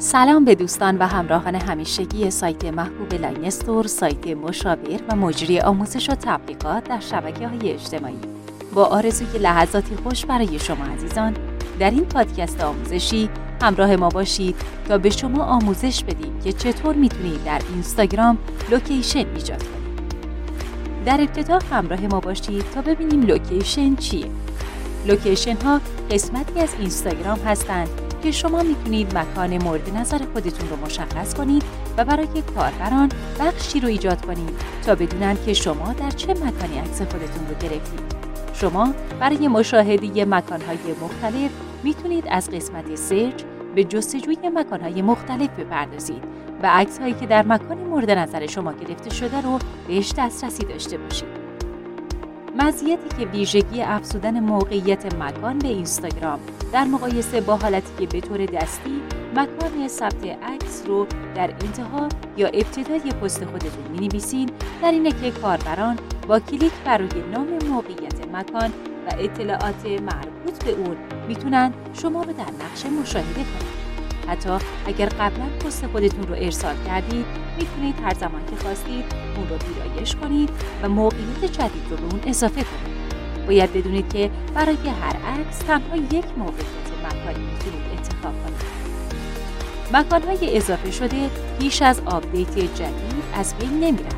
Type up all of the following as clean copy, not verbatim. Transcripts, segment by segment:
سلام به دوستان و همراهان همیشگی سایت محبوب لاین استور، سایت مشاور و مجری آموزش و تبلیغات در شبکه‌های اجتماعی. با آرزوی لحظاتی خوش برای شما عزیزان، در این پادکست آموزشی همراه ما باشید تا به شما آموزش بدیم که چطور میتونید در اینستاگرام لوکیشن ایجاد کنید. در ابتدا همراه ما باشید تا ببینیم لوکیشن چیه. لوکیشن ها قسمتی از اینستاگرام هستند که شما میتونید مکان مورد نظر خودتون رو مشخص کنید و برای کاربران بخشی رو ایجاد کنید تا بدونن که شما در چه مکانی عکس خودتون رو گرفتید. شما برای مشاهده مکانهای مختلف میتونید از قسمت سرچ به جستجوی مکانهای مختلف بپردازید و عکس‌هایی که در مکانی مورد نظر شما گرفته شده رو بهش دسترسی داشته باشید. مزیتی که ویژگی افزودن موقعیت مکان به اینستاگرام در مقایسه با حالتی که به طور دستی مکان ثبت عکس رو در انتها یا ابتدای پست خودتون می‌نویسین، در اینه که کاربران با کلیک بر روی نام موقعیت مکان و اطلاعات مربوط به اون میتونن شما رو در نقشه مشاهده کنند. حتی اگر قبلا پست خودتون رو ارسال کردید، میتونید هر زمان که خواستید اون رو ویرایش کنید و موقعیت جدید رو به اون اضافه کنید. باید بدونید که برای هر عکس تنها یک موقعیت مکانی میتونید انتخاب کنید. مکان‌های اضافه شده پیش از آپدیت جدید از بین نمیرن.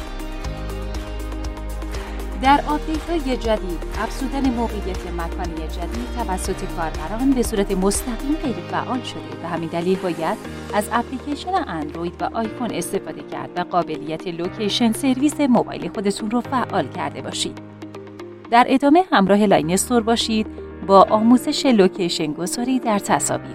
در آپدیت‌های جدید، افزودن موقعیت مکانی جدید توسط کاربران به صورت مستقیم غیر فعال شده و همین دلیل باید از اپلیکیشن اندروید و آیفون استفاده کرد و قابلیت لوکیشن سرویس موبایل خودتون رو فعال کرده باشید. در ادامه همراه لاین استور باشید با آموزش لوکیشن گذاری در تصاویر.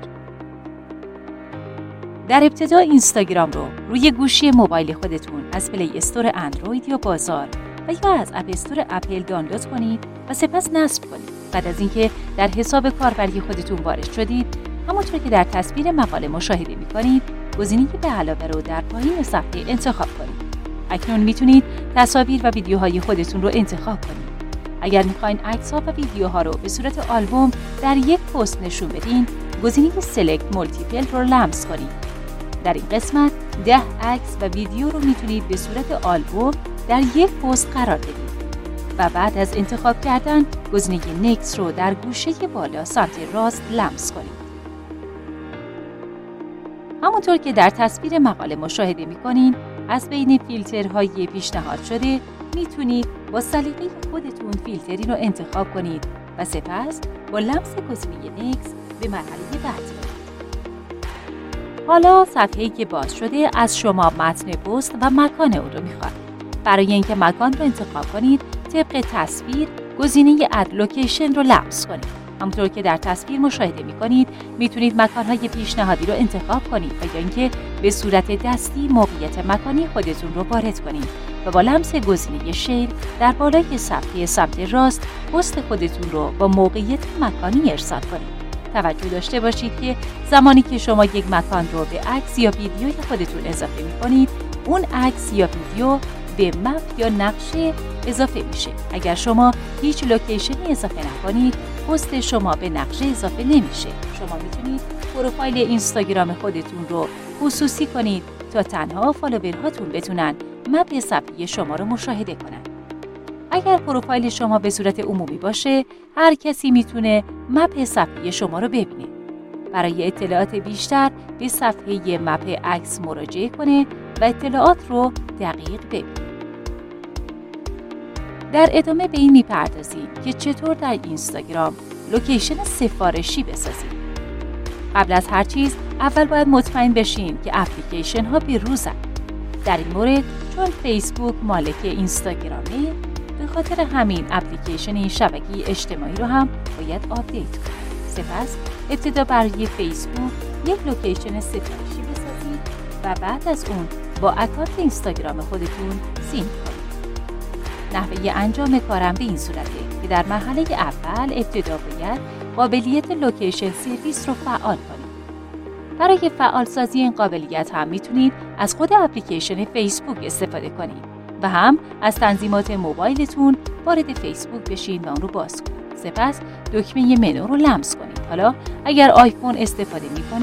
در ابتدا اینستاگرام رو روی گوشی موبایل خودتون از پلی استور اندروید یا بازار و یا از اپ استور اپل دانلود کنید و سپس نصب کنید. بعد از اینکه در حساب کاربری خودتون وارد شدید، همونطور که در تصویر مقاله مشاهده می‌کنید، گزینه به علاوه رو در پایین صفحه انتخاب کنید. اکنون میتونید تصاویر و ویدیوهای خودتون رو انتخاب کنید. اگر می‌خواید عکس‌ها و ویدیوها رو به صورت آلبوم در یک پست نشون بدین، گزینه سلکت مولتیپل رو لمس کنید. در این قسمت 10 عکس و ویدیو رو میتونید به صورت آلبوم در یک پست قرار بدید و بعد از انتخاب کردن گزینه نکست رو در گوشه بالا سمت راست لمس کنید. همونطور که در تصویر مقاله مشاهده می‌کنید، از بین فیلترهای پیشنهاد شده میتونید با سلیقه خودتون فیلتری رو انتخاب کنید و سپس با لمس گزینه نکست به مرحله بعد برید. حالا صفحه‌ای که باز شده از شما متن پست و مکان اون رو میخواد. برای اینکه مکان رو انتخاب کنید، طبق تصویر گزینه اد لوکیشن رو لمس کنید. همونطور که در تصویر مشاهده می‌کنید، میتونید مکان‌های پیشنهادی رو انتخاب کنید و یا اینکه به صورت دستی موقعیت مکانی خودتون رو وارد کنید و با لمس گزینه شیر در بالای صفحه سمت راست پست خودتون رو با موقعیت مکانی ارسال کنید. توجه داشته باشید که زمانی که شما یک مکان رو به عکس یا ویدیوی خودتون اضافه می‌کنید، اون عکس یا ویدیو به مپ یا نقشه اضافه میشه. اگر شما هیچ لوکیشنی اضافه نکنید، پست شما به نقشه اضافه نمیشه. شما میتونید پروفایل اینستاگرام خودتون رو خصوصی کنید تا تنها فالوورهاتون بتونن مپ صفحه شما رو مشاهده کنن. اگر پروفایل شما به صورت عمومی باشه، هر کسی میتونه مپ صفحه شما رو ببینه. برای اطلاعات بیشتر به صفحه مپ عکس مراجعه کنه و اطلاعات رو دقیق ببینید. در ادامه به این میپردازیم که چطور در اینستاگرام لوکیشن سفارشی بسازید. قبل از هر چیز اول باید مطمئن بشین که اپلیکیشن ها به روزن. در این مورد چون فیسبوک مالک اینستاگرامه، به خاطر همین اپلیکیشن این شبکه اجتماعی رو هم باید آپدیت کنید. سپس ابتدا برای فیسبوک یک لوکیشن سفارشی بسازید و بعد از اون با اکانت اینستاگرام خودتون سینک کنید. نحوه انجام کارم به این صورته که در مرحله اول ابتدا باید قابلیت لوکیشن سرویس رو فعال کنید. برای فعالسازی این قابلیت هم میتونید از خود اپلیکیشن فیسبوک استفاده کنید و هم از تنظیمات موبایلتون وارد فیسبوک بشین و اون رو باز کنید. سپس دکمه منو رو لمس کنید. حالا اگر آیفون استفاده می‌کنید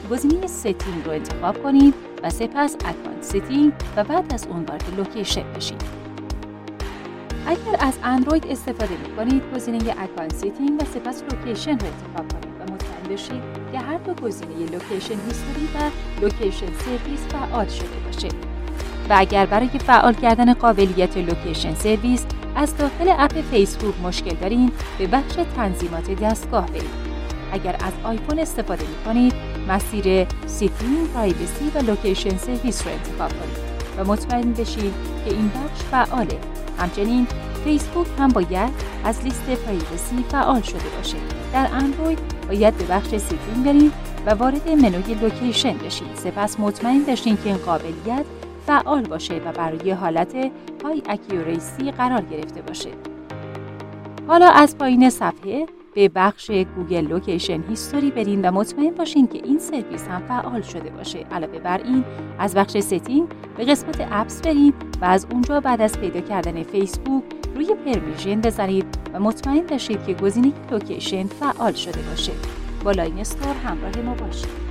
گزینه ستینگ رو انتخاب کنید و سپس اکانت ستینگ و بعد از اون وارد لوکیشن بشید. اگر از اندروید استفاده می‌کنید، گزینه اکانت ستینگ و سپس لوکیشن رو انتخاب کنید و مطمئن بشید که هر دو گزینه لوکیشن هیستوری و لوکیشن سرویس فعال شده باشه. و اگر برای فعال کردن قابلیت لوکیشن سرویس از داخل اپ فیسبوک مشکل دارین، به بخش تنظیمات دستگاه برید. اگر از آیفون استفاده می‌کنید، مسیر سیتینگ، پرایوسی و لوکیشن سرویس رو انتخاب کنید و مطمئن بشید که این بخش فعاله. همچنین فیسبوک هم باید از لیست پرایوسی فعال شده باشه. در اندروید باید به بخش سیتینگ برید و وارد منوی لوکیشن بشید. سپس مطمئن بشید که این قابلیت فعال باشه و برای حالت های اکیوریسی قرار گرفته باشه. حالا از پایین صفحه به بخش گوگل لوکیشن هیستوری برین و مطمئن باشین که این سرویس هم فعال شده باشه. علاوه بر این، از بخش ستینگ به قسمت اپس برین و از اونجا بعد از پیدا کردن فیسبوک روی پرمیشن بزنید و مطمئن بشید که گزینه لوکیشن فعال شده باشه. با لاین استور همراه ما باشید.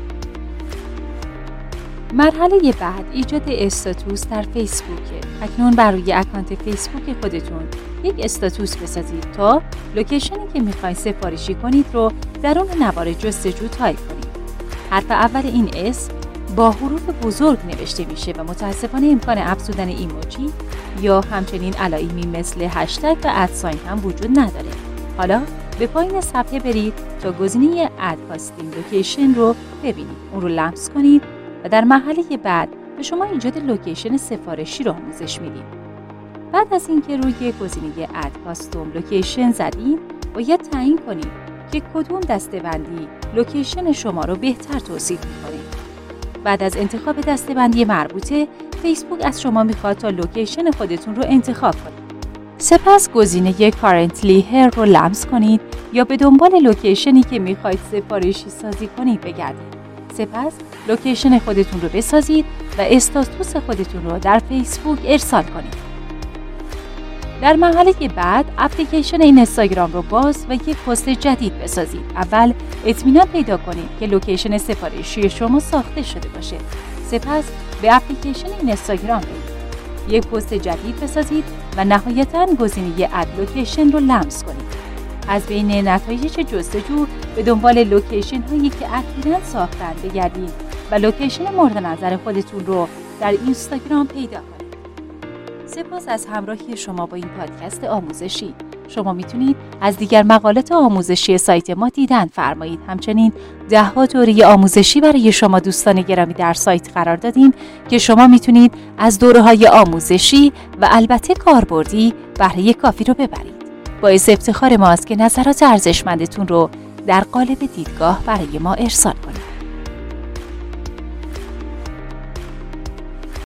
مرحله بعد ایجاد استاتوس در فیسبوکه. اکنون برای اکانت فیسبوک خودتون یک استاتوس بسازید تا لوکیشنی که میخواین سفارشی کنید رو درون نوار جستجو تایپ کنید. حرف اول این اسم با حروف بزرگ نوشته میشه و متاسفانه امکان افزودن ایموجی یا همچنین علائمی مثل هشتگ و ادساین هم وجود نداره. حالا به پایین صفحه برید تا گزینه اد کاستیم لوکیشن رو ببینید. اون رو لمس کنید و در مرحله بعد به شما ایجاد لوکیشن سفارشی رو آموزش میدیم. بعد از اینکه روی گزینه اد کاستوم لوکیشن زدید، باید تعیین کنید که کدوم دسته‌بندی لوکیشن شما رو بهتر توصیف می‌کنه. بعد از انتخاب دسته‌بندی مربوطه، فیسبوک از شما میخواد تا لوکیشن خودتون رو انتخاب کنید. سپس گزینه Currently Here رو لمس کنید یا به دنبال لوکیشنی که میخواید سفارشی سازی کنید بگردید. سپس لوکیشن خودتون رو بسازید و استاتوس خودتون رو در فیسبوک ارسال کنید. در مرحله بعد اپلیکیشن اینستاگرام رو باز و یک پست جدید بسازید. اول اطمینان پیدا کنید که لوکیشن سفارشی شما ساخته شده باشه. سپس به اپلیکیشن اینستاگرام برید. یک پست جدید بسازید و نهایتاً گزینه اد لوکیشن رو لمس کنید. از بین نتایج جستجو به دنبال لوکیشن هایی که اخیراً ساختن بگردید و لوکیشن مورد نظر خودتون رو در اینستاگرام پیدا کنید. سپاس از همراهی شما با این پادکست آموزشی. شما میتونید از دیگر مقالات آموزشی سایت ما دیدن فرمایید. همچنین 10 دوره آموزشی برای شما دوستان گرامی در سایت قرار دادیم که شما میتونید از دوره‌های آموزشی و البته کاربردی بهره کافی رو ببرید. باعث افتخار ماست که نظرات ارزشمندتون رو در قالب دیدگاه برای ما ارسال کنید.